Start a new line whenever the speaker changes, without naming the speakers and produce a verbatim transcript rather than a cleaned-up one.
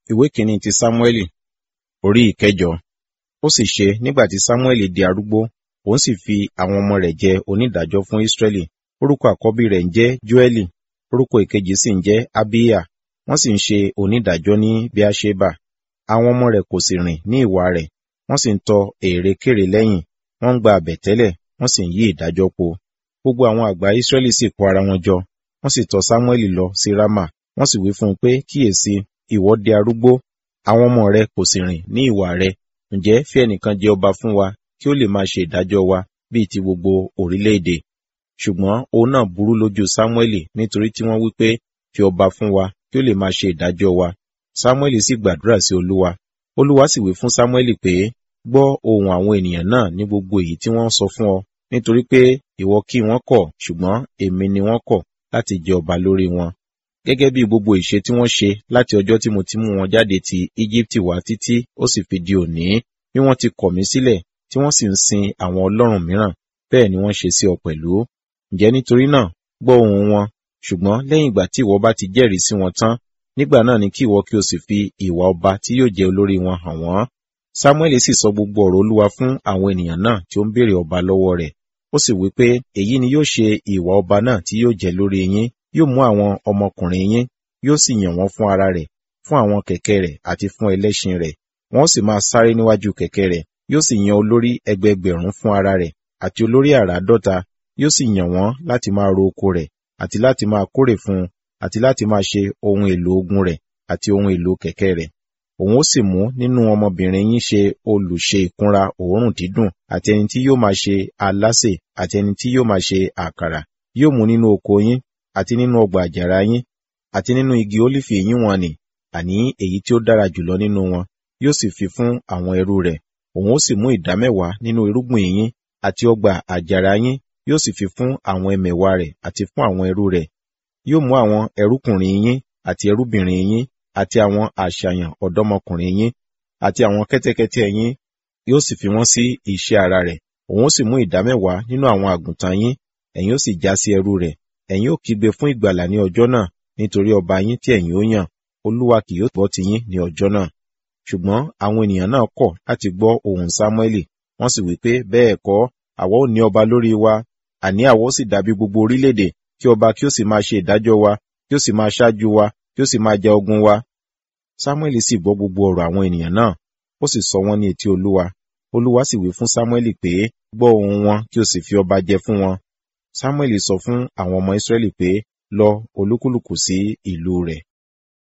Ìwé kìíní ti Sámúẹ́lì, orí ìkẹjọ. Ó sì ṣe nígbà tí Sámúẹ́lì di arúgbó, òun sì fi àwọn ọmọ rẹ̀ jẹ onídàájọ́ fún Ísírẹ́lì. Orúkọ àkọ́bí rẹ̀ ń jẹ́ Jóẹ́lì, orúkọ ìkejì sì ń jẹ́ Abiya. Wọ́n sì ń ṣe onídàájọ́ ní Beerṣeba. Àwọn ọmọ rẹ̀ kò sì rìn ní ìwà rẹ̀, wọ́n sì ń tọ èrèkéré lẹ́yìn, wọ́n ń gba àbẹ̀tẹ́lẹ̀, wọ́n sì ń yí ìdájọ́ po. Gbogbo àwọn àgbà Ísírẹ́lì sì kó ara wọn jọ, wọ́n sì tọ Sámúẹ́lì lọ sí Rámà. Wọ́n sì wí fún un pé, kíyèsi, ìwọ di arúgbó, àwọn ọmọ rẹ kò sì rìn ní ìwà rẹ. Ǹjẹ́ fi ẹnìkan jẹ ọba fún wa, kí ó lè máa ṣe ìdájọ́ wa bíi ti gbogbo orílẹ̀-èdè. Ṣùgbọ́n òun náà burú lójú Sámúẹ́lì, nítorí tí wọ́n wí pé, fi ọba fún wa, kí ó lè máa ṣe ìdájọ́ wa. Sámúẹ́lì sì gbàdúrà sí Olúwa. Olúwa sì wí fún Sámúẹ́lì pé, gbọ́ ohùn àwọn ènìyàn náà ní gbogbo èyí tí wọ́n sọ fún ọ, nítorí pé ìwọ kí wọn kọ̀, ṣùgbọ́n èmi ni wọ́n kọ̀ láti jẹ ọba lórí wọn. Gẹ́gẹ́ bí gbogbo ìṣe tí wọ́n ṣe láti ọjọ́ tí mo ti mú wọn jáde ti Íjíbítì wá títí ó sì fi di òní, bí wọ́n ti kọ̀ mí sílẹ̀, tí wọ́n sì ń sin àwọn ọlọ́run mìíràn, bẹ́ẹ̀ ni wọ́n ṣe sí ọ pẹ̀lú. Ǹjẹ́ nítorí náà, gbọ́ ohùn wọn, ṣùgbọ́n lẹ́yìn ìgbà tí ìwọ bá ti jẹ́rìí sí wọn tán, nígbà náà ni kí ìwọ kí o sì fi ìwà ọba tí yóò jẹ olórí wọn hàn wọ́n. Sámúẹ́lì sì sọ gbogbo ọ̀rọ̀ Olúwa fún àwọn ènìyàn náà tí ó ń béèrè ọba lọ́wọ́ rẹ̀. Ó sì wí pé, èyí ni yóò ṣe ìwà ọba náà tí yóò jẹ lórí yín, yóò mú àwọn ọmọkùnrin yín, yóò sì yàn wọ́n fún ara rẹ̀, fún àwọn kẹ̀kẹ́ rẹ̀ àti fún ẹlẹ́ṣin rẹ̀. Wọ́n sì máa sáré níwájú kẹ̀kẹ́ rẹ̀, yóò sì yan olórí ẹgbẹẹgbẹ̀rún fún ara rẹ̀, àti olórí àràádọ́ta, yóò sì yàn wọ́n láti máa ro oko rẹ̀, àti láti máa kórè fún un, àti láti máa ṣe ohun èlò ogun rẹ̀, àti ohun èlò kẹ̀kẹ́ rẹ̀. Òun ó sì mú nínú ọmọbìnrin yín ṣe olùṣe ìkunra òórùn dídùn, àti ẹni tí yóò máa ṣe alásè, àti ẹni tí yóò máa ṣe àkàrà. Yóò mú nínú oko yín, àti nínú ọgbà àjàrà yín, àti nínú igi ólífì yín wọn nì, àní èyí tí ó dára jùlọ nínú wọn, yóò sì fi fún àwọn ẹrú rẹ̀. Òun ó sì mú ìdámẹ́wàá nínú irúgbìn yín, àti ọgbà àjàrà yín, yóò sì fi fún àwọn ẹmẹ̀wà rẹ̀ àti fún àwọn ẹrú rẹ̀. Yóò mú àwọn ẹrúkùnrin yín, àti ẹrúbìnrin yín, àti àwọn àṣàyàn ọ̀dọ́mọkùnrin yín, àti àwọn kẹ́tẹ́kẹ́tẹ́ yín, yóò sì fi wọ́n sí iṣẹ́ ara rẹ̀. Òun ó sì mú ìdámẹ́wàá nínú àwọn àgùntàn yín, ẹ̀yin ó sì já sí ẹrú rẹ̀. Ẹ̀yin ó kígbe fún ìgbàlà ní ọjọ́ náà, nítorí ọba yín tí ẹ̀yin ó yàn, Olúwa kì yóò gbọ́ ti yín ní ọjọ́ náà. Ṣùgbọ́n àwọn ènìyàn náà kọ̀ láti gbọ́ ohùn Sámúẹ́lì, wọ́n sì wí pé, bẹ́ẹ̀ kọ́, àwa ó ní ọba lórí wa, àní àwa ó sì dàbí gbogbo orílẹ̀-èdè, kí ọba kí ó sì máa ṣe ìdájọ́ wa, kí ó sì máa ṣáájú wa, kí ó sì máa ja ogun wa. Sámúẹ́lì sì gbọ́ gbogbo ọ̀rọ̀ àwọn ènìyàn náà, ó sì sọ wọ́n ní etí Olúwa. Olúwa sì wí fún Sámúẹ́lì pé, gbọ́ ohùn wọn kí o sì fi ọba jẹ fún wọn. Sámúẹ́lì sọ fún àwọn ọmọ Ísírẹ́lì pé, lọ olúkúlùkù sí ìlú rẹ̀.